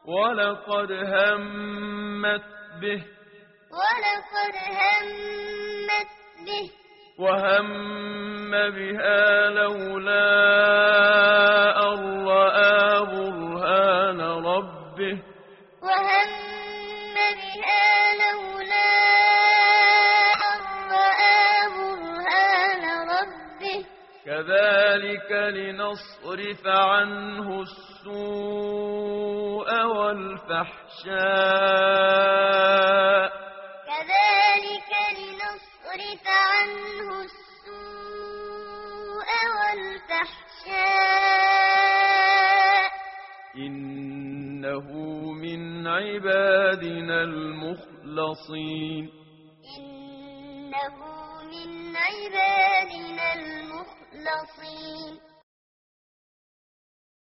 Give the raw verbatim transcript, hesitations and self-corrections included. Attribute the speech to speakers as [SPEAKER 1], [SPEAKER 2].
[SPEAKER 1] ولقد همت به
[SPEAKER 2] ولقد همت به
[SPEAKER 1] وهم بها لولا أن رأى برهان ربه
[SPEAKER 2] وهم بها لولا أن رأى برهان ربه
[SPEAKER 1] كذلك لنصرف عنه السوء والفحشاء
[SPEAKER 2] كذلك لنصرف عنه السوء والفحشاء
[SPEAKER 1] إنه من عبادنا المخلصين
[SPEAKER 2] إنه من عبادنا المخلصين